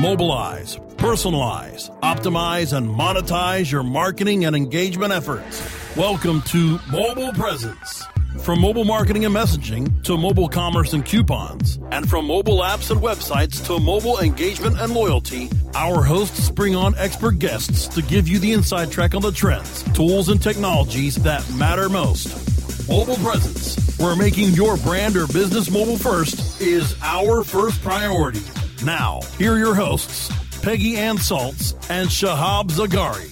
Mobilize, personalize, optimize, and monetize your marketing and engagement efforts. Welcome to Mobile Presence. From mobile marketing and messaging to mobile commerce and coupons, and from mobile apps and websites to mobile engagement and loyalty, our hosts bring on expert guests to give you the inside track on the trends, tools, and technologies that matter most. Mobile Presence, where making your brand or business mobile first is our first priority. Now, here are your hosts, Peggy Ann Saltz and Shahab Zagari.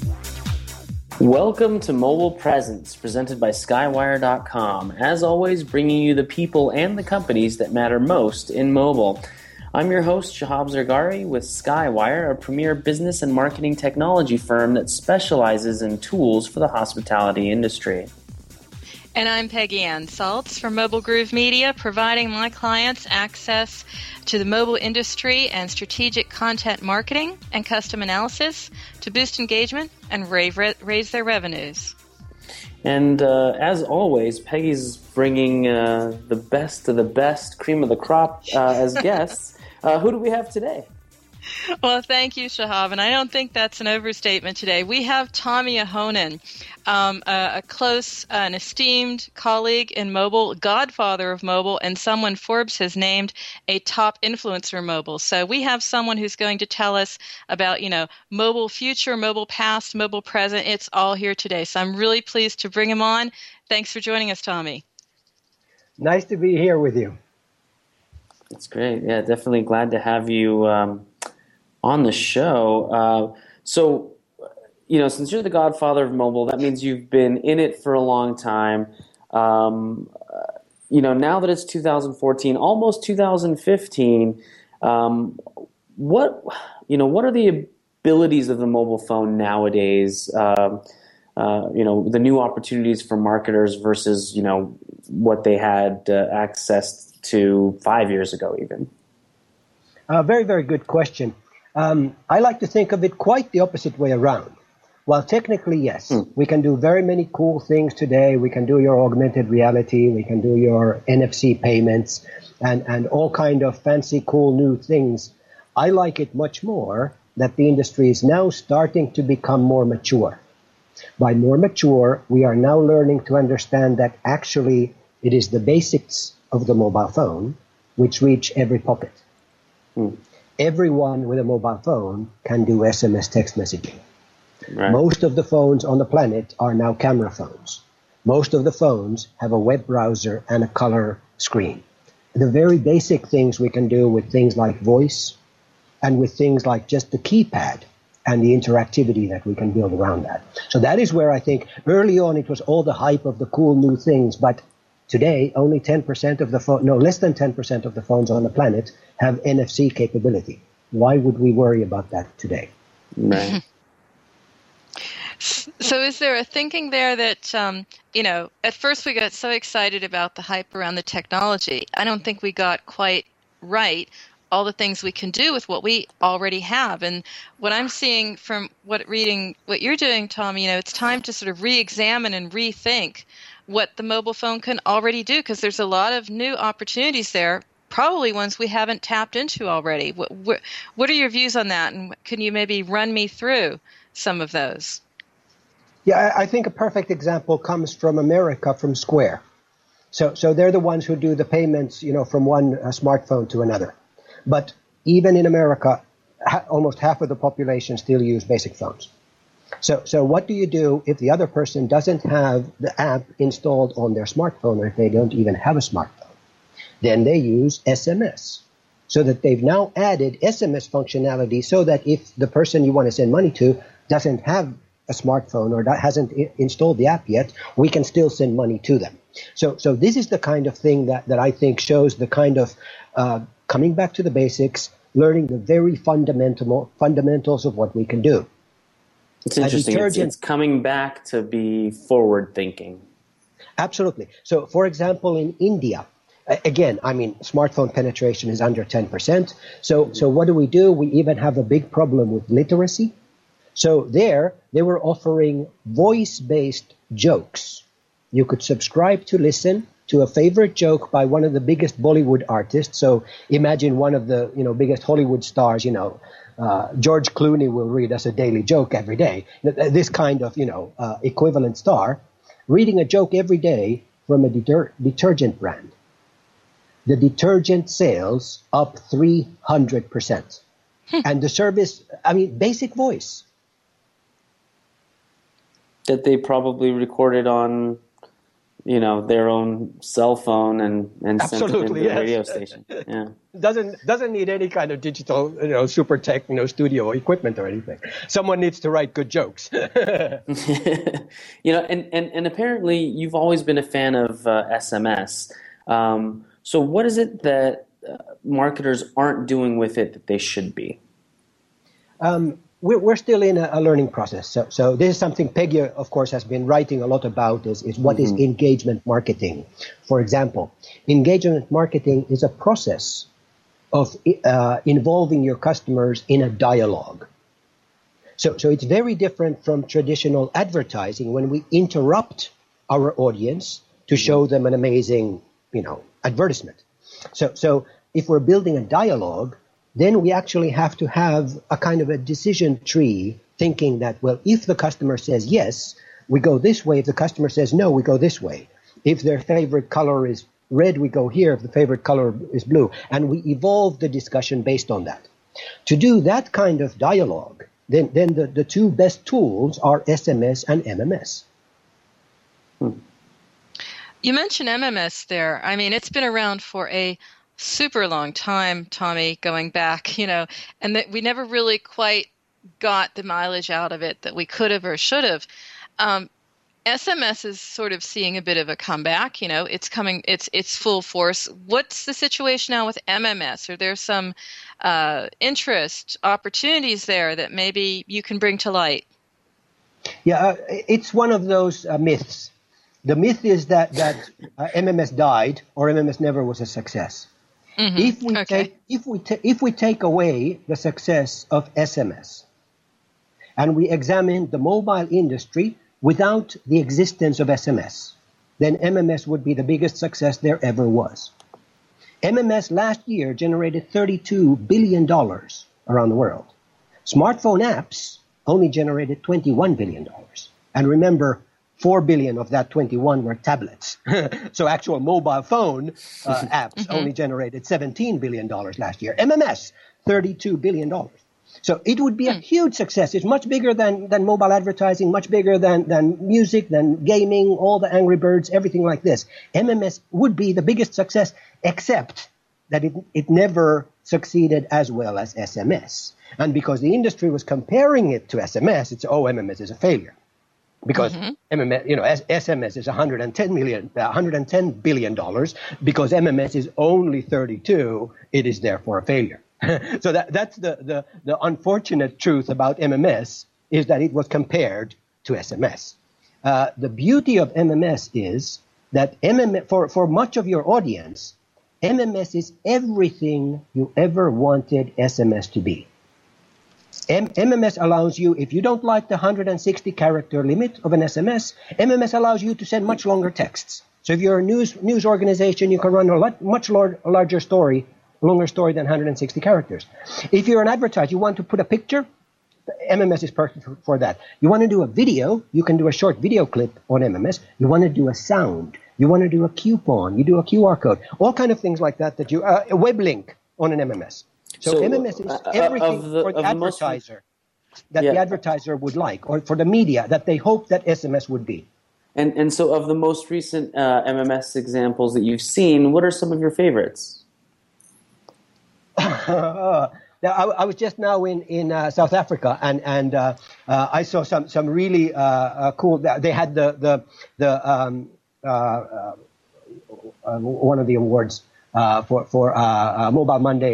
Welcome to Mobile Presence, presented by Skywire.com. As always, bringing you the people and the companies that matter most in mobile. I'm your host, Shahab Zagari, with Skywire, a premier business and marketing technology firm that specializes in tools for the hospitality industry. And I'm Peggy Ann Saltz from Mobile Groove Media, providing my clients access to the mobile industry and strategic content marketing and custom analysis to boost engagement and raise their revenues. And as always, Peggy's bringing the best of the best, cream of the crop as guests. Who do we have today? Well, thank you, Shahab, and I don't think that's an overstatement today. We have Tommy Ahonen, a close and esteemed colleague in mobile, godfather of mobile, and someone Forbes has named a top influencer in mobile. So we have someone who's going to tell us about, mobile future, mobile past, mobile present. It's all here today. So I'm really pleased to bring him on. Thanks for joining us, Tommy. Nice to be here with you. That's great. Yeah, definitely glad to have you on the show. So, since you're the godfather of mobile, that means you've been in it for a long time. Now that it's 2014, almost 2015, what are the abilities of the mobile phone nowadays? The new opportunities for marketers versus, what they had access to 5 years ago even. Very, very good question. I like to think of it quite the opposite way around. While technically, yes, we can do very many cool things today. We can do your augmented reality. We can do your NFC payments and all kind of fancy, cool new things. I like it much more that the industry is now starting to become more mature. By more mature, we are now learning to understand that actually it is the basics of the mobile phone which reach every pocket. Everyone with a mobile phone can do SMS text messaging. Right. Most of the phones on the planet are now camera phones. Most of the phones have a web browser and a color screen. The very basic things we can do with things like voice and with things like just the keypad and the interactivity that we can build around that. So that is where I think early on it was all the hype of the cool new things, but today, only 10% of less than 10% of the phones on the planet have NFC capability. Why would we worry about that today? Right. So is there a thinking there that, at first we got so excited about the hype around the technology. I don't think we got quite right all the things we can do with what we already have. And what I'm seeing from reading what you're doing, Tom, it's time to sort of re-examine and rethink what the mobile phone can already do, because there's a lot of new opportunities there, probably ones we haven't tapped into already. What are your views on that, and can you maybe run me through some of those? Yeah, I think a perfect example comes from America, from Square. So they're the ones who do the payments, from one smartphone to another. But even in America, almost half of the population still use basic phones. So what do you do if the other person doesn't have the app installed on their smartphone, or if they don't even have a smartphone? Then they use SMS. So that they've now added SMS functionality so that if the person you want to send money to doesn't have a smartphone or hasn't installed the app yet, we can still send money to them. So this is the kind of thing that I think shows the kind of coming back to the basics, learning the very fundamentals of what we can do. It's interesting. It's coming back to be forward thinking. Absolutely. So, for example, in India, again, smartphone penetration is under 10%. So what do? We even have a big problem with literacy. So they were offering voice-based jokes. You could subscribe to listen to a favorite joke by one of the biggest Bollywood artists. So imagine one of the biggest Hollywood stars. George Clooney will read us a daily joke every day. This kind of equivalent star reading a joke every day from a detergent brand. The detergent sales up 300%. And the service, basic voice. That they probably recorded on, their own cell phone and sent it into the radio station. Yeah. Doesn't need any kind of digital, super tech, studio equipment or anything. Someone needs to write good jokes. And apparently you've always been a fan of SMS. So what is it that marketers aren't doing with it that they should be? We're still in a learning process. So this is something Peggy, of course, has been writing a lot about is what is engagement marketing. For example, engagement marketing is a process of involving your customers in a dialogue. So it's very different from traditional advertising when we interrupt our audience to show them an amazing, advertisement. So if we're building a dialogue, then we actually have to have a kind of a decision tree thinking that, well, if the customer says yes, we go this way. If the customer says no, we go this way. If their favorite color is red, we go here. If the favorite color is blue. And we evolve the discussion based on that. To do that kind of dialogue, then the two best tools are SMS and MMS. You mentioned MMS there. It's been around for a super long time, Tommy, going back, and that we never really quite got the mileage out of it that we could have or should have. SMS is sort of seeing a bit of a comeback. It's coming, it's full force. What's the situation now with MMS? Are there some interest, opportunities there that maybe you can bring to light? Yeah, it's one of those myths. The myth is that MMS died or MMS never was a success. Mm-hmm. If we take away the success of SMS and we examine the mobile industry without the existence of SMS, then MMS would be the biggest success there ever was. MMS last year generated $32 billion around the world. Smartphone apps only generated $21 billion. And remember, 4 billion of that 21 were tablets. So actual mobile phone apps only generated $17 billion last year. MMS, $32 billion. So it would be a huge success. It's much bigger than mobile advertising, much bigger than music, than gaming, all the Angry Birds, everything like this. MMS would be the biggest success, except that it never succeeded as well as SMS. And because the industry was comparing it to SMS, MMS is a failure. Because MMS, SMS is $110 billion. Because MMS is only 32, it is therefore a failure. So that's the unfortunate truth about MMS is that it was compared to SMS. The beauty of MMS is that for much of your audience, MMS is everything you ever wanted SMS to be. MMS allows you, if you don't like the 160 character limit of an SMS, MMS allows you to send much longer texts. So if you're a news organization, you can run a much larger story, longer story than 160 characters. If you're an advertiser, you want to put a picture, MMS is perfect for that. You want to do a video, you can do a short video clip on MMS. You want to do a sound, you want to do a coupon, you do a QR code, all kind of things like that a web link on an MMS. So MMS is everything for the advertiser that the advertiser would like, or for the media that they hope that SMS would be. And so of the most recent MMS examples that you've seen, what are some of your favorites? I was just now in South Africa, and I saw some really cool. They had the one of the awards for Mobile Monday,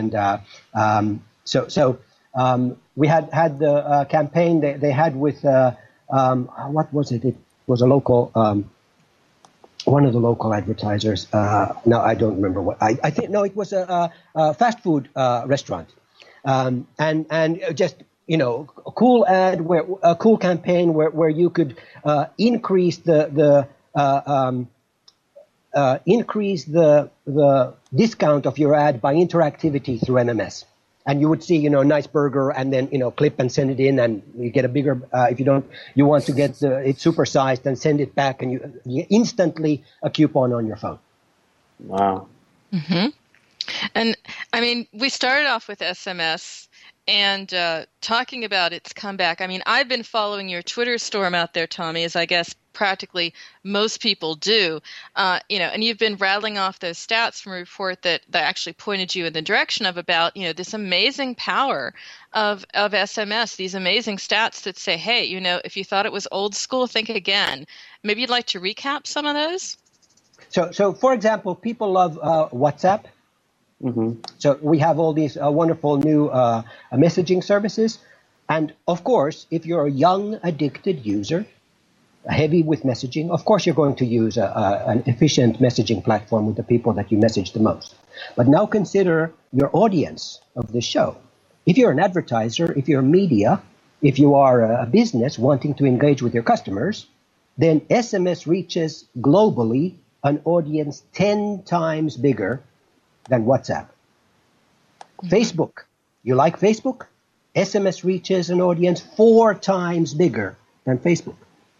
so we had the campaign they had with what was it? It was a local. One of the local advertisers. No, I don't remember what. I think no, it was a fast food restaurant, and just a cool ad, a cool campaign where you could increase the increase the discount of your ad by interactivity through MMS. And you would see, a nice burger, and then, clip and send it in, and you get a bigger, if you want to get it supersized and send it back, and you instantly a coupon on your phone. Wow. Mm-hmm. And I mean, we started off with SMS and talking about its comeback. I mean, I've been following your Twitter storm out there, Tommy, as I guess practically most people do. And you've been rattling off those stats from a report that actually pointed you in the direction of about, this amazing power of SMS, these amazing stats that say, hey, if you thought it was old school, think again. Maybe you'd like to recap some of those? So for example, people love WhatsApp. Mm-hmm. So we have all these wonderful new messaging services. And of course, if you're a young, addicted user, heavy with messaging, of course you're going to use an efficient messaging platform with the people that you message the most. But now consider your audience of this show. If you're an advertiser, if you're media, if you are a business wanting to engage with your customers, then SMS reaches globally an audience 10 times bigger than WhatsApp. Mm-hmm. Facebook. You like Facebook? SMS reaches an audience 4 times bigger than Facebook.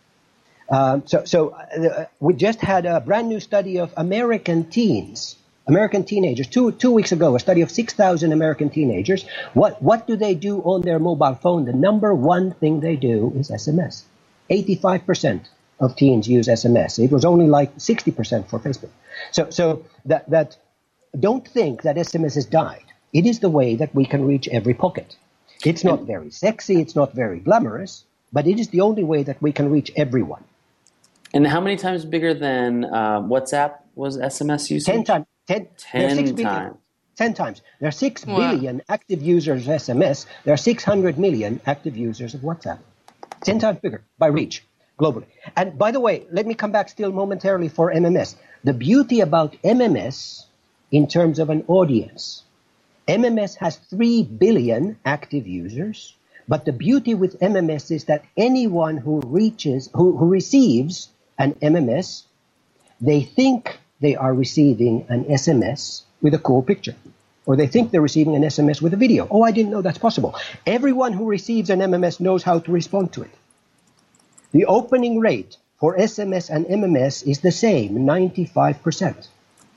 We just had a brand new study of American teenagers, 2 weeks ago, a study of 6,000 American teenagers. What do they do on their mobile phone? The number one thing they do is SMS. 85% of teens use SMS. It was only like 60% for Facebook. So that don't think that SMS has died. It is the way that we can reach every pocket. It's not very sexy, it's not very glamorous, but it is the only way that we can reach everyone. And how many times bigger than WhatsApp was SMS usage? 10 times. 10 times. 10 times. There are 6 billion active users of SMS. There are 600 million active users of WhatsApp. 10 times bigger by reach globally. And by the way, let me come back still momentarily for MMS. The beauty about MMS in terms of an audience, MMS has 3 billion active users, but the beauty with MMS is that anyone who receives an MMS, they think they are receiving an SMS with a cool picture, or they think they're receiving an SMS with a video. Oh, I didn't know that's possible. Everyone who receives an MMS knows how to respond to it. The opening rate for SMS and MMS is the same, 95%.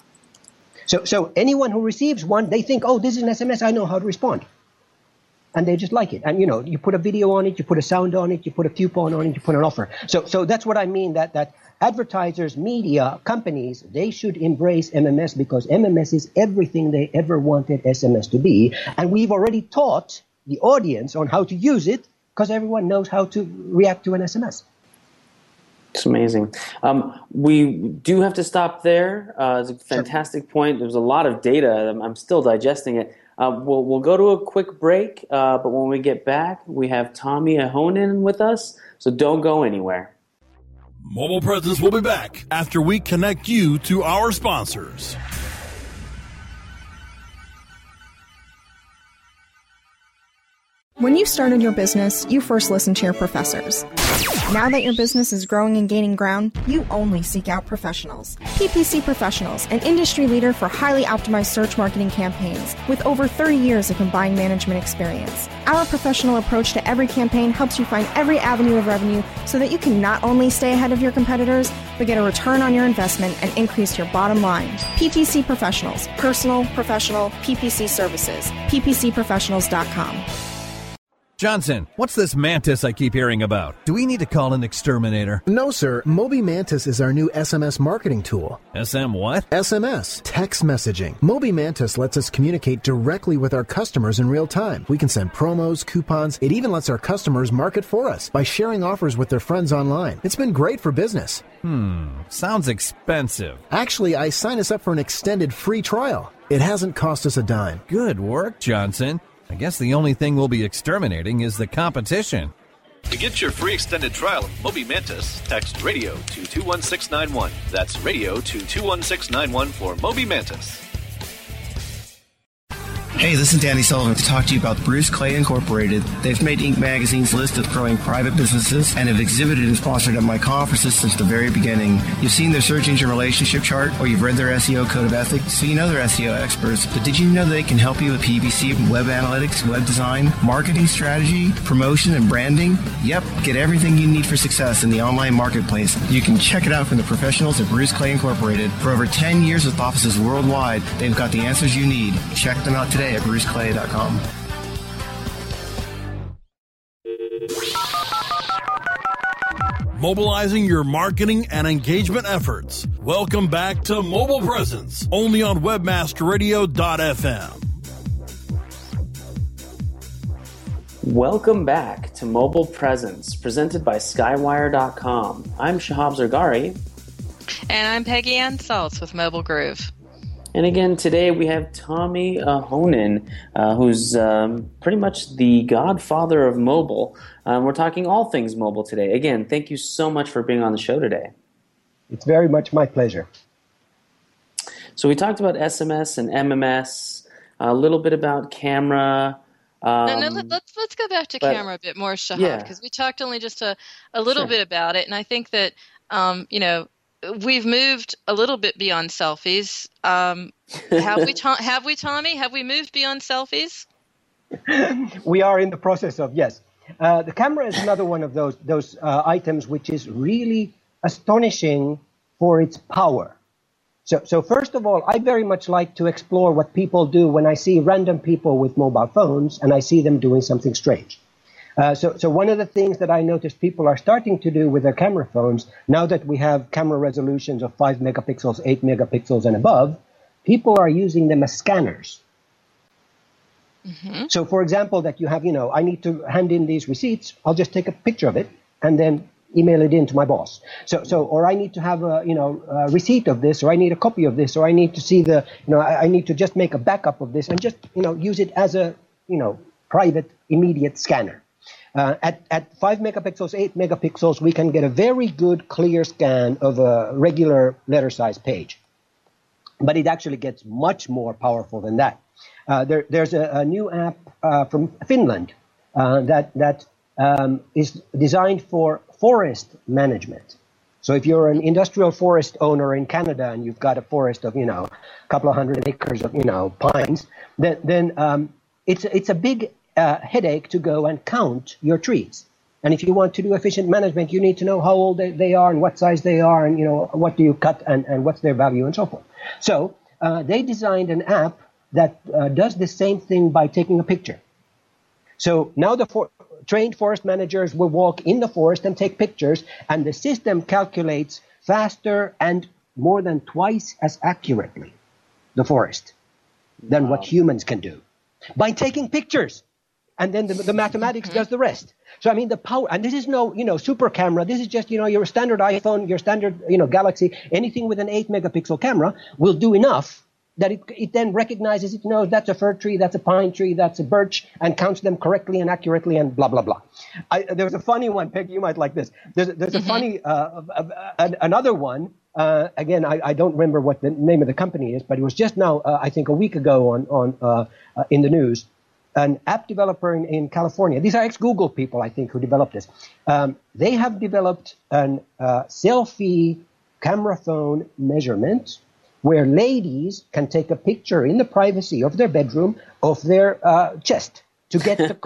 So anyone who receives one, they think, oh, this is an SMS, I know how to respond. And they just like it. And, you put a video on it, you put a sound on it, you put a coupon on it, you put an offer. So that's what I mean, that advertisers, media, companies, they should embrace MMS because MMS is everything they ever wanted SMS to be. And we've already taught the audience on how to use it because everyone knows how to react to an SMS. It's amazing. We do have to stop there. It's a fantastic point. There's a lot of data. I'm still digesting it. We'll go to a quick break, but when we get back, we have Tommy Ahonen with us, so don't go anywhere. Mobile Presence will be back after we connect you to our sponsors. When you started your business, you first listened to your professors. Now that your business is growing and gaining ground, you only seek out professionals. PPC Professionals, an industry leader for highly optimized search marketing campaigns with over 30 years of combined management experience. Our professional approach to every campaign helps you find every avenue of revenue so that you can not only stay ahead of your competitors, but get a return on your investment and increase your bottom line. PPC Professionals, personal, professional, PPC services. ppcprofessionals.com. Johnson, what's this Mantis I keep hearing about? Do we need to call an exterminator? No, sir. Moby Mantis is our new SMS marketing tool. SM what? SMS, text messaging. Moby Mantis lets us communicate directly with our customers in real time. We can send promos, coupons. It even lets our customers market for us by sharing offers with their friends online. It's been great for business. Sounds expensive. Actually, I signed us up for an extended free trial. It hasn't cost us a dime. Good work, Johnson. I guess the only thing we'll be exterminating is the competition. To get your free extended trial of Moby Mantis, text radio to 21691. That's radio to 21691 for Moby Mantis. Hey, this is Danny Sullivan to talk to you about Bruce Clay Incorporated. They've made Inc. Magazine's list of growing private businesses and have exhibited and sponsored at my conferences since the very beginning. You've seen their search engine relationship chart, or you've read their SEO code of ethics, so you know they're SEO experts. But did you know they can help you with PPC, web analytics, web design, marketing strategy, promotion, and branding? Yep, get everything you need for success in the online marketplace. You can check it out from the professionals at Bruce Clay Incorporated. For over 10 years with offices worldwide, they've got the answers you need. Check them out today at bruceclay.com. Mobilizing your marketing and engagement efforts. Welcome back to Mobile Presence, only on webmasterradio.fm. Welcome back to Mobile Presence, presented by Skywire.com. I'm Shahab Zargari. And I'm Peggy Ann Saltz with Mobile Groove. And again, today we have Tommy Honan, who's pretty much the godfather of mobile. We're talking all things mobile today. Again, thank you so much for being on the show today. It's very much my pleasure. So we talked about SMS and MMS, a little bit about camera. Let's go back to camera a bit more, Shahab, because we talked only just a little bit about it, and I think that we've moved a little bit beyond selfies. Have we, Tommy? Have we moved beyond selfies? We are in the process of, yes. The camera is another one of those items which is really astonishing for its power. So first of all, I very much like to explore what people do when I see random people with mobile phones and I see them doing something strange. So one of the things that I noticed people are starting to do with their camera phones, now that we have camera resolutions of 5 megapixels, 8 megapixels and above, people are using them as scanners. Mm-hmm. So for example, that you have, I need to hand in these receipts, I'll just take a picture of it and then email it in to my boss. Or I need to have a receipt of this, or I need a copy of this, or I need to see I need to just make a backup of this and just, use it as a, private immediate scanner. At 5 megapixels, 8 megapixels, we can get a very good clear scan of a regular letter size page. But it actually gets much more powerful than that. There's a new app from Finland that is designed for forest management. So if you're an industrial forest owner in Canada and you've got a forest of, a couple of hundred acres of, pines, then it's a big headache to go and count your trees. And if you want to do efficient management, you need to know how old they are and what size they are and, what do you cut and what's their value and so forth. So they designed an app that does the same thing by taking a picture. So now the trained forest managers will walk in the forest and take pictures, and the system calculates faster and more than twice as accurately the forest than what humans can do by taking pictures. And then the mathematics does the rest. So, the power, and this is no, super camera. This is just, your standard iPhone, your standard, Galaxy, anything with an 8 megapixel camera will do enough that it then recognizes, it knows that's a fir tree, that's a pine tree, that's a birch, and counts them correctly and accurately and blah, blah, blah. There's a funny one, Peggy, you might like this. There's a funny, another one. Again, I don't remember what the name of the company is, but it was just now, I think a week ago on in the news. An app developer in California. These are ex-Google people, I think, who developed this. They have developed an selfie camera phone measurement where ladies can take a picture in the privacy of their bedroom of their chest to get the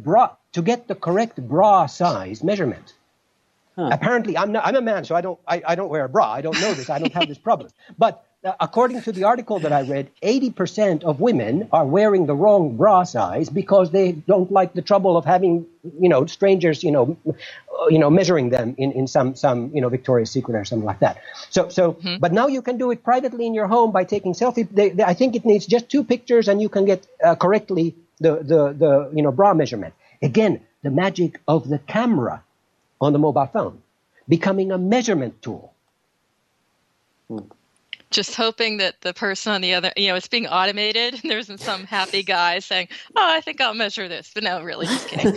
correct bra size measurement. Huh. Apparently, I'm a man, so I don't wear a bra. I don't know this. I don't have this problem. But according to the article that I read, 80% of women are wearing the wrong bra size because they don't like the trouble of having, strangers, measuring them in some Victoria's Secret or something like that. But now you can do it privately in your home by taking selfie. I think it needs just 2 pictures and you can get correctly the bra measurement. Again, the magic of the camera on the mobile phone becoming a measurement tool. Just hoping that the person on the other, it's being automated and there isn't some happy guy saying, oh, I think I'll measure this. But no, really, just kidding.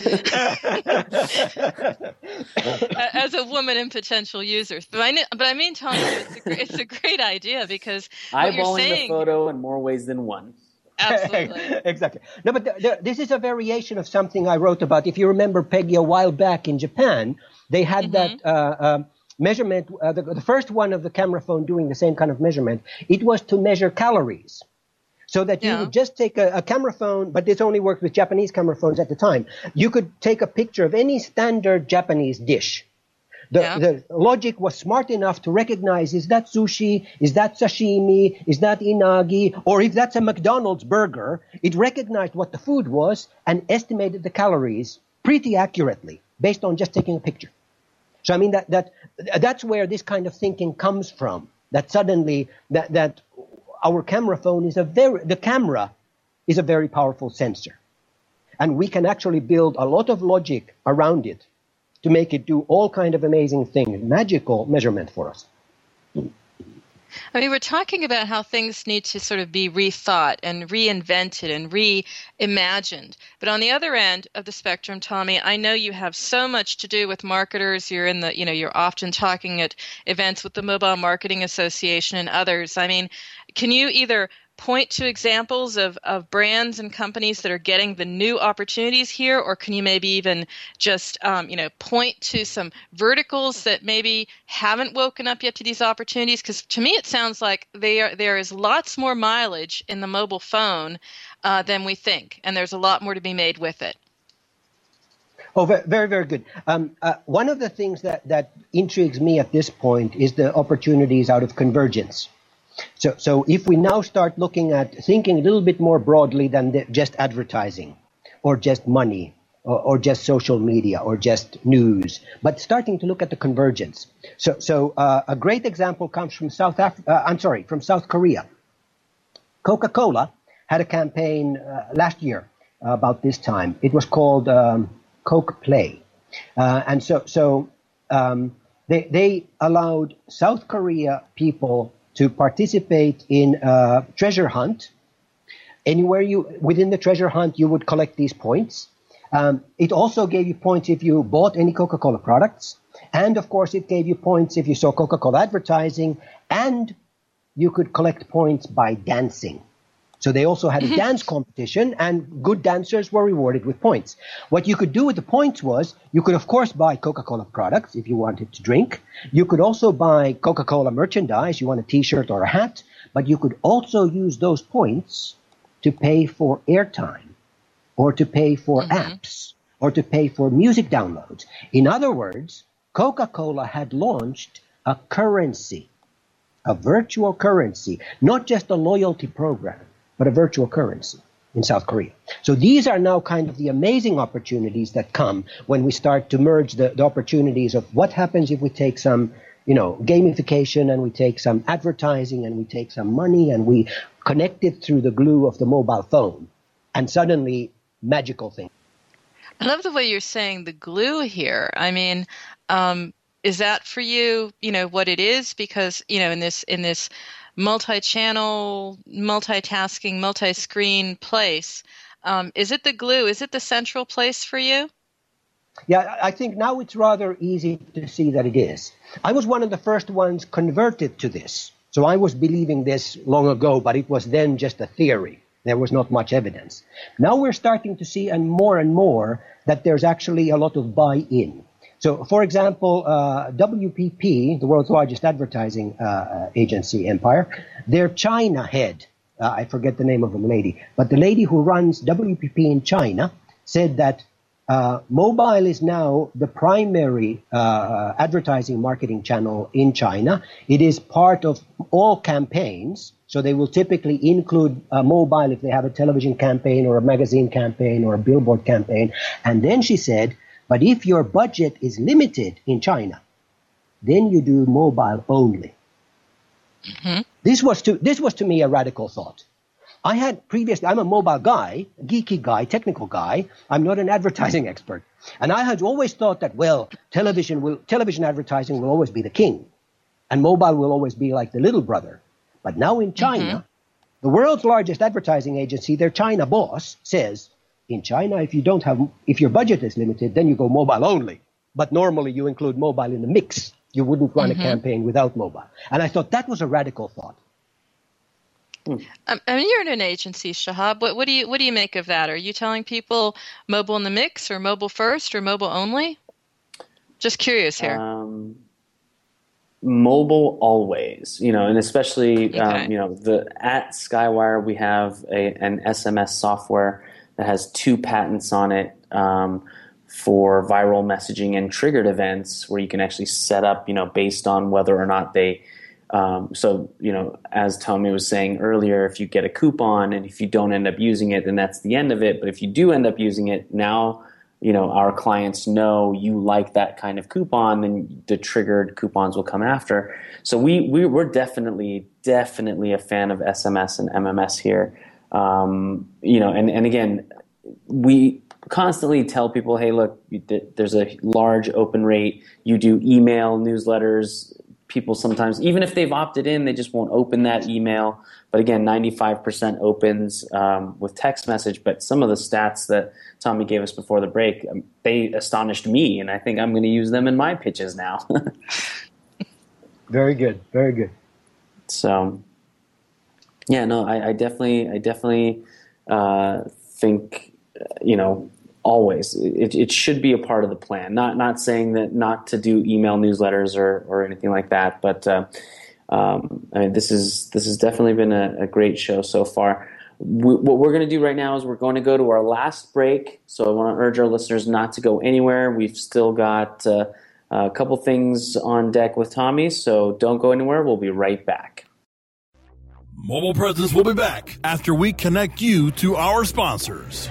As a woman and potential users. But I mean, Tommy, it's a great idea because what you're eyeballing saying, the photo in more ways than one. Absolutely. Exactly. No, but this is a variation of something I wrote about. If you remember, Peggy, a while back in Japan, they had that measurement, the first one of the camera phone doing the same kind of measurement. It was to measure calories. So that you would just take a camera phone, but this only worked with Japanese camera phones at the time. You could take a picture of any standard Japanese dish. The logic was smart enough to recognize, is that sushi, is that sashimi, is that inagi, or if that's a McDonald's burger, it recognized what the food was and estimated the calories pretty accurately based on just taking a picture. So I mean that's where this kind of thinking comes from, that suddenly that our camera phone the camera is a very powerful sensor. And we can actually build a lot of logic around it to make it do all kind of amazing things, magical measurement for us. I mean, we're talking about how things need to sort of be rethought and reinvented and reimagined. But on the other end of the spectrum, Tommy, I know you have so much to do with marketers. You're you're often talking at events with the Mobile Marketing Association and others. I mean, can you either point to examples of brands and companies that are getting the new opportunities here, or can you maybe even just point to some verticals that maybe haven't woken up yet to these opportunities? Because to me it sounds like there is lots more mileage in the mobile phone than we think, and there's a lot more to be made with it. Oh, very, very good. One of the things that intrigues me at this point is the opportunities out of convergence. So if we now start looking at thinking a little bit more broadly than just advertising or just money or just social media or just news, but starting to look at the convergence. So a great example comes from from South Korea. Coca-Cola had a campaign last year about this time. It was called Coke Play. And they allowed South Korea people to participate in a treasure hunt. Anywhere within the treasure hunt, you would collect these points. It also gave you points if you bought any Coca-Cola products. And of course, it gave you points if you saw Coca-Cola advertising. And you could collect points by dancing. So they also had a dance competition, and good dancers were rewarded with points. What you could do with the points was, you could of course buy Coca-Cola products if you wanted to drink. You could also buy Coca-Cola merchandise, you want a t-shirt or a hat, but you could also use those points to pay for airtime, or to pay for apps, or to pay for music downloads. In other words, Coca-Cola had launched a currency, a virtual currency, not just a loyalty program, but a virtual currency in South Korea. So these are now kind of the amazing opportunities that come when we start to merge the opportunities of what happens if we take some, gamification, and we take some advertising, and we take some money, and we connect it through the glue of the mobile phone, and suddenly magical things. I love the way you're saying the glue here. I mean, is that for you, what it is? Because, in this multi-channel, multitasking, multi-screen place, is it the glue? Is it the central place for you? Yeah, I think now it's rather easy to see that it is. I was one of the first ones converted to this. So I was believing this long ago, but it was then just a theory. There was not much evidence. Now we're starting to see and more that there's actually a lot of buy-in. So, for example, WPP, the world's largest advertising agency empire, their China head, I forget the name of the lady, but the lady who runs WPP in China said that mobile is now the primary advertising marketing channel in China. It is part of all campaigns. So they will typically include mobile if they have a television campaign or a magazine campaign or a billboard campaign. And then she said, but if your budget is limited in China, then you do mobile only. Mm-hmm. This was to me a radical thought. I had previously, I'm a mobile guy, geeky guy, technical guy. I'm not an advertising expert. And I had always thought that, television advertising will always be the king. And mobile will always be like the little brother. But now in China, the world's largest advertising agency, their China boss, says, in China, if your budget is limited, then you go mobile only. But normally you include mobile in the mix. You wouldn't run a campaign without mobile. And I thought that was a radical thought. I mean, you're in an agency, Shahab. What do you make of that? Are you telling people mobile in the mix, or mobile first, or mobile only? Just curious here. Mobile always, and especially Okay. at Skywire we have an SMS software that has 2 patents on it for viral messaging and triggered events, where you can actually set up, based on whether or not they. As Tommy was saying earlier, if you get a coupon and if you don't end up using it, then that's the end of it. But if you do end up using it, now, our clients know you like that kind of coupon, then the triggered coupons will come after. So we're definitely a fan of SMS and MMS here. And again, we constantly tell people, hey, look, there's a large open rate. You do email newsletters. People sometimes, even if they've opted in, they just won't open that email. But again, 95% opens with text message. But some of the stats that Tommy gave us before the break, they astonished me, and I think I'm going to use them in my pitches now. Very good, very good. So, yeah, no, I definitely think, always it should be a part of the plan. Not saying that not to do email newsletters or anything like that, but this has definitely been a great show so far. What we're going to do right now is we're going to go to our last break. So I want to urge our listeners not to go anywhere. We've still got a couple things on deck with Tommy, so don't go anywhere. We'll be right back. Mobile Presence will be back after we connect you to our sponsors.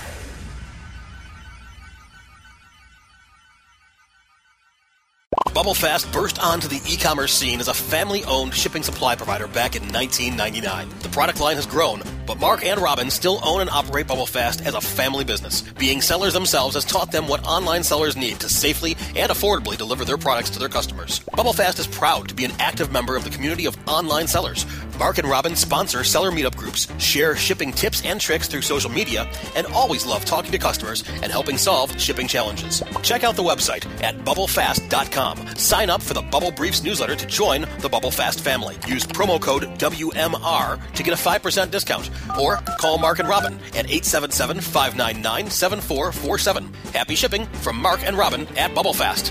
BubbleFast burst onto the e-commerce scene as a family-owned shipping supply provider back in 1999. The product line has grown, but Mark and Robin still own and operate BubbleFast as a family business. Being sellers themselves has taught them what online sellers need to safely and affordably deliver their products to their customers. BubbleFast is proud to be an active member of the community of online sellers. Mark and Robin sponsor seller meetup groups, share shipping tips and tricks through social media, and always love talking to customers and helping solve shipping challenges. Check out the website at bubblefast.com. Sign up for the Bubble Briefs newsletter to join the BubbleFast family. Use promo code WMR to get a 5% discount. Or call Mark and Robin at 877-599-7447. Happy shipping from Mark and Robin at BubbleFast.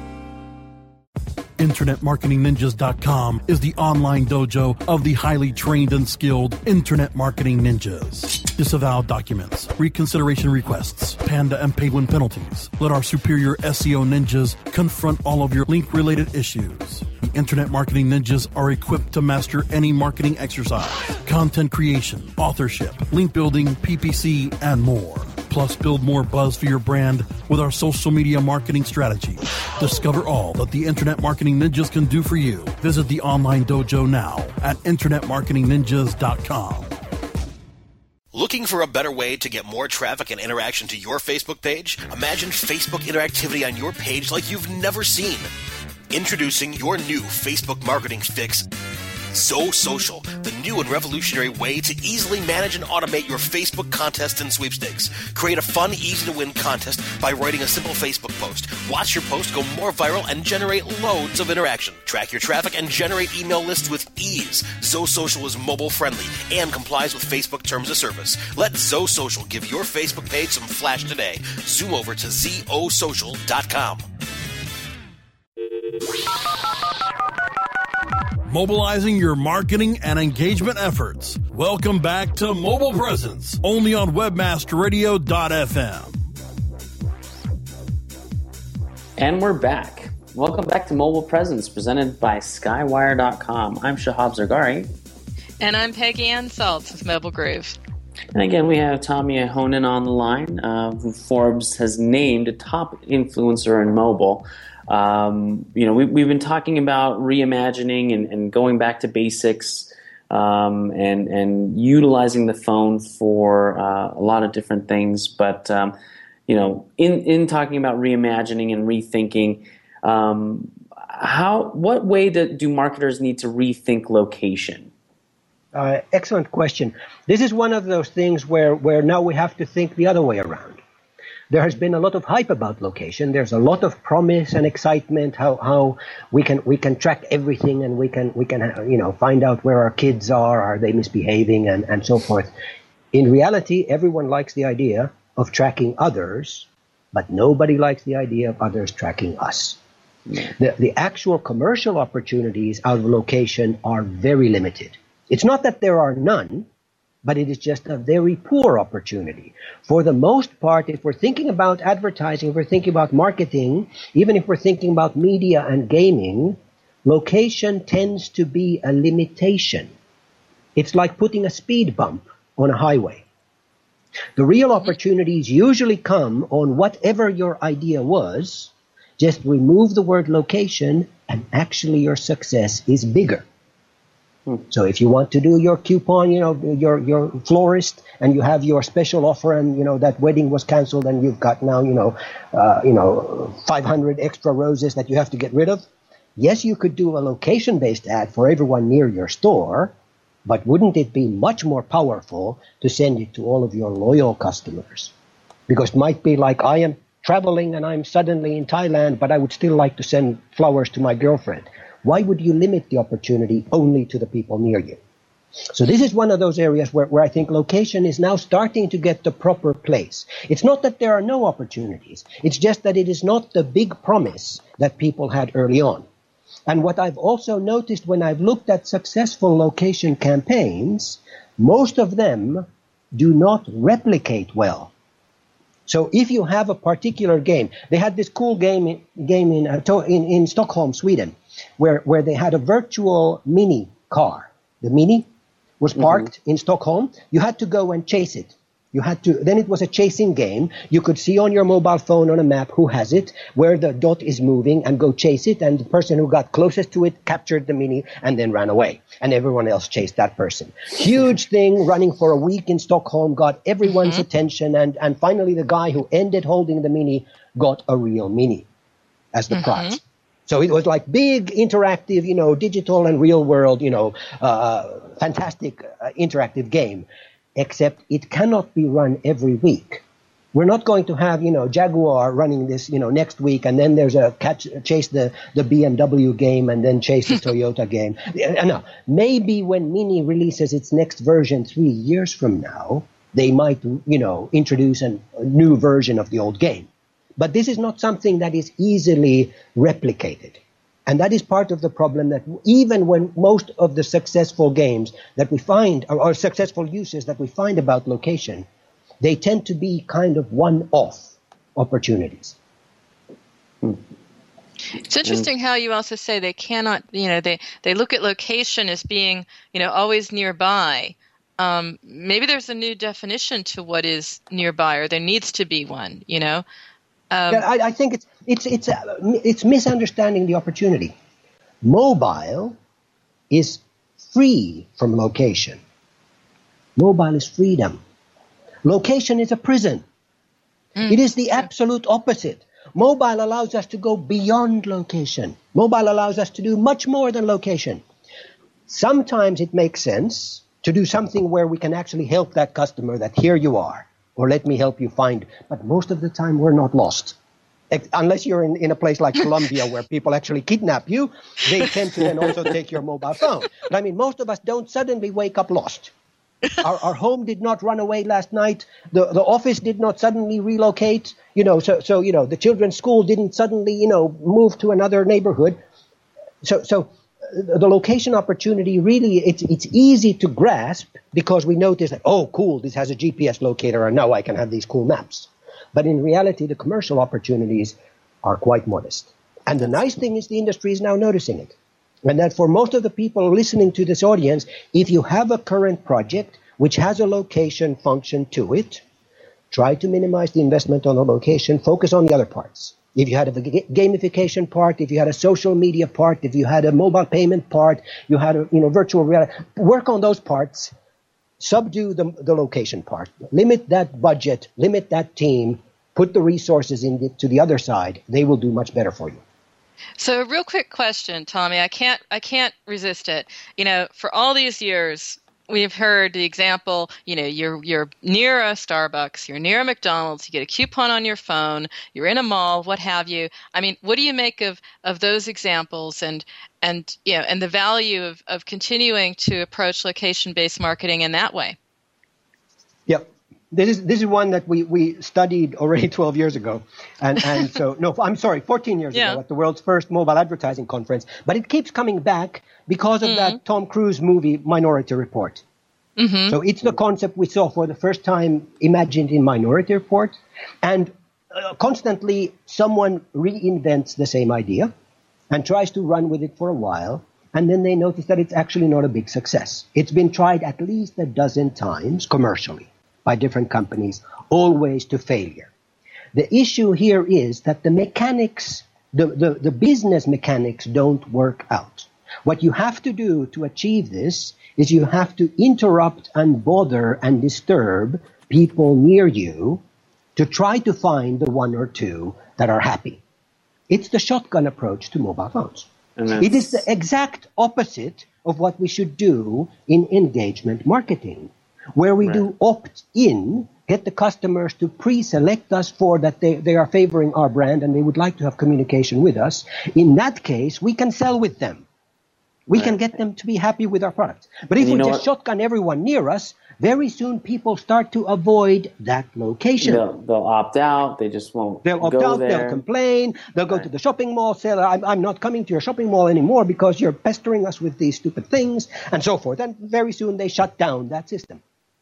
InternetMarketingNinjas.com is the online dojo of the highly trained and skilled Internet Marketing Ninjas. Disavow documents, reconsideration requests, Panda and Penguin penalties. Let our superior SEO ninjas confront all of your link-related issues. The Internet Marketing Ninjas are equipped to master any marketing exercise, content creation, authorship, link building, PPC, and more. Plus, build more buzz for your brand with our social media marketing strategy. Discover all that the Internet Marketing Ninjas can do for you. Visit the online dojo now at InternetMarketingNinjas.com. Looking for a better way to get more traffic and interaction to your Facebook page? Imagine Facebook interactivity on your page like you've never seen. Introducing your new Facebook marketing fix, ZoSocial, the new and revolutionary way to easily manage and automate your Facebook contests and sweepstakes. Create a fun, easy-to-win contest by writing a simple Facebook post. Watch your post go more viral and generate loads of interaction. Track your traffic and generate email lists with ease. ZoSocial is mobile-friendly and complies with Facebook Terms of Service. Let ZoSocial give your Facebook page some flash today. Zoom over to ZoSocial.com. Mobilizing your marketing and engagement efforts. Welcome back to Mobile Presence, only on webmasterradio.fm. And we're back. Welcome back to Mobile Presence, presented by Skywire.com. I'm Shahab Zargari. And I'm Peggy Ann Saltz with Mobile Groove. And again, we have Tommy Ahonen on the line, who Forbes has named a top influencer in mobile. We've been talking about reimagining and going back to basics, and utilizing the phone for a lot of different things. But in talking about reimagining and rethinking, what way do marketers need to rethink location? Excellent question. This is one of those things where now we have to think the other way around. there has been a lot of hype about location. There's a lot of promise and excitement how we can track everything, and we can find out where our kids are they misbehaving, and so forth. In reality, everyone likes the idea of tracking others, but nobody likes the idea of others tracking us. The actual commercial opportunities out of location are very limited. It's not that there are none, but it is just a very poor opportunity. For the most part, if we're thinking about advertising, if we're thinking about marketing, even if we're thinking about media and gaming, location tends to be a limitation. It's like putting a speed bump on a highway. The real opportunities usually come on whatever your idea was. Just remove the word location, and actually your success is bigger. So if you want to do your coupon, your florist, and you have your special offer, and that wedding was canceled, and you've got now 500 extra roses that you have to get rid of. Yes, you could do a location-based ad for everyone near your store, but wouldn't it be much more powerful to send it to all of your loyal customers? Because it might be like, I am traveling and I'm suddenly in Thailand, but I would still like to send flowers to my girlfriend. Why would you limit the opportunity only to the people near you? So this is one of those areas where I think location is now starting to get the proper place. It's not that there are no opportunities. It's just that it is not the big promise that people had early on. And what I've also noticed when I've looked at successful location campaigns, most of them do not replicate well. So if you have a particular game, they had this cool game in Stockholm, Sweden, where they had a virtual mini car. The mini was parked in Stockholm. You had to go and chase it. Then it was a chasing game. You could see on your mobile phone on a map who has it, where the dot is moving, and go chase it. And the person who got closest to it captured the mini and then ran away. And everyone else chased that person. Huge thing running for a week in Stockholm, got everyone's attention. And finally, the guy who ended holding the mini got a real mini as the prize. So it was like big, interactive, digital and real world, fantastic interactive game. Except it cannot be run every week. We're not going to have, Jaguar running this, next week, and then there's chase the BMW game, and then chase the Toyota game. No, maybe when Mini releases its next version 3 years from now, they might, introduce a new version of the old game. But this is not something that is easily replicated. And that is part of the problem, that even when most of the successful games that we find, or successful uses that we find about location, they tend to be kind of one-off opportunities. It's interesting how you also say they cannot, they look at location as being, always nearby. Maybe there's a new definition to what is nearby, or there needs to be one, I think it's misunderstanding the opportunity. Mobile is free from location. Mobile is freedom. Location is a prison. It is the absolute opposite. Mobile allows us to go beyond location. Mobile allows us to do much more than location. Sometimes it makes sense to do something where we can actually help that customer, that here you are, or let me help you find. But most of the time we're not lost. Unless you're in a place like Colombia where people actually kidnap you, they tend to then also take your mobile phone. But most of us don't suddenly wake up lost. Our home did not run away last night. The office did not suddenly relocate. So the children's school didn't suddenly, move to another neighborhood. So the location opportunity really, it's easy to grasp because we notice that, oh, cool, this has a GPS locator, and now I can have these cool maps. But in reality, the commercial opportunities are quite modest. And the nice thing is the industry is now noticing it. And that for most of the people listening to this audience, if you have a current project which has a location function to it, try to minimize the investment on the location, focus on the other parts. If you had a gamification part, if you had a social media part, if you had a mobile payment part, you had a virtual reality, work on those parts. Subdue the location part. Limit that budget, limit that team, put the resources to the other side. They will do much better for you. So a real quick question, Tommy. I can't resist it. For all these years, we've heard the example, you're near a Starbucks, you're near a McDonald's, you get a coupon on your phone, you're in a mall, what have you. I mean, what do you make of those examples and the value of continuing to approach location-based marketing in that way? Yep. This is one that we studied already 12 years ago. And so, no, I'm sorry, 14 years ago at the world's first mobile advertising conference. But it keeps coming back because of that Tom Cruise movie, Minority Report. Mm-hmm. So it's the concept we saw for the first time imagined in Minority Report. And constantly someone reinvents the same idea and tries to run with it for a while. And then they notice that it's actually not a big success. It's been tried at least a dozen times commercially by different companies, always to failure. The issue here is that the mechanics, the business mechanics don't work out. What you have to do to achieve this is you have to interrupt and bother and disturb people near you to try to find the one or two that are happy. It's the shotgun approach to mobile phones. It is the exact opposite of what we should do in engagement marketing, where we do opt-in, get the customers to pre-select us for that they are favoring our brand and they would like to have communication with us. In that case, we can sell with them. We can get them to be happy with our products. But if we just shotgun everyone near us, very soon people start to avoid that location. They'll opt out. They just won't They'll opt out. They'll complain. They'll go to the shopping mall, say, I'm not coming to your shopping mall anymore because you're pestering us with these stupid things, and so forth. And very soon they shut down that system.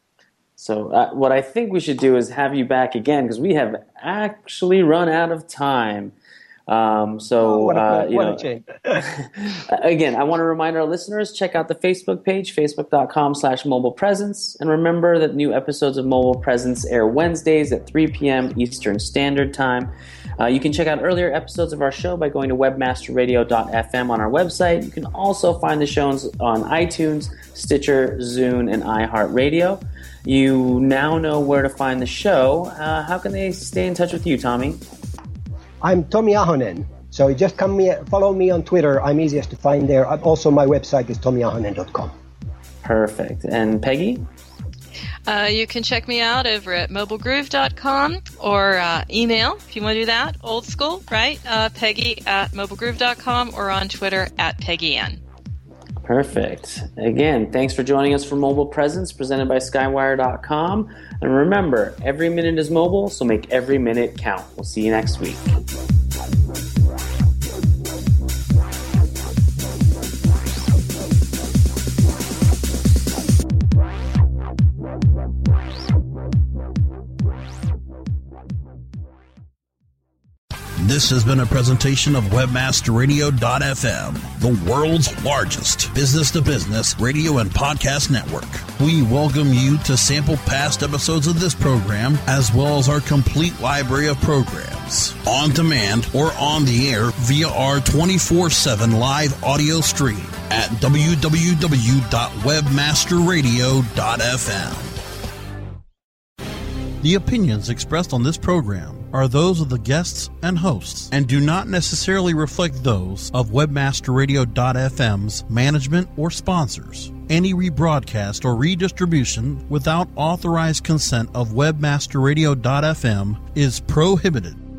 So what I think we should do is have you back again because we have actually run out of time. What a shame. Again, I want to remind our listeners, check out the Facebook page, facebook.com/Mobile Presence. And remember that new episodes of Mobile Presence air Wednesdays at 3 p.m. Eastern Standard Time. You can check out earlier episodes of our show by going to webmasterradio.fm on our website. You can also find the shows on iTunes, Stitcher, Zune, and iHeartRadio. You now know where to find the show. How can they stay in touch with you, Tommy? I'm Tommy Ahonen. So you just follow me on Twitter. I'm easiest to find there. Also, my website is tommyahonen.com. Perfect. And Peggy? You can check me out over at mobilegroove.com or email if you want to do that. Old school, right? Peggy at mobilegroove.com or on Twitter at PeggyN. Perfect. Again, thanks for joining us for Mobile Presence presented by Skywire.com. And remember, every minute is mobile, so make every minute count. We'll see you next week. This has been a presentation of WebmasterRadio.fm, the world's largest business-to-business radio and podcast network. We welcome you to sample past episodes of this program, as well as our complete library of programs, on demand or on the air via our 24/7 live audio stream at www.webmasterradio.fm. The opinions expressed on this program are those of the guests and hosts and do not necessarily reflect those of WebmasterRadio.fm's management or sponsors. Any rebroadcast or redistribution without authorized consent of WebmasterRadio.fm is prohibited.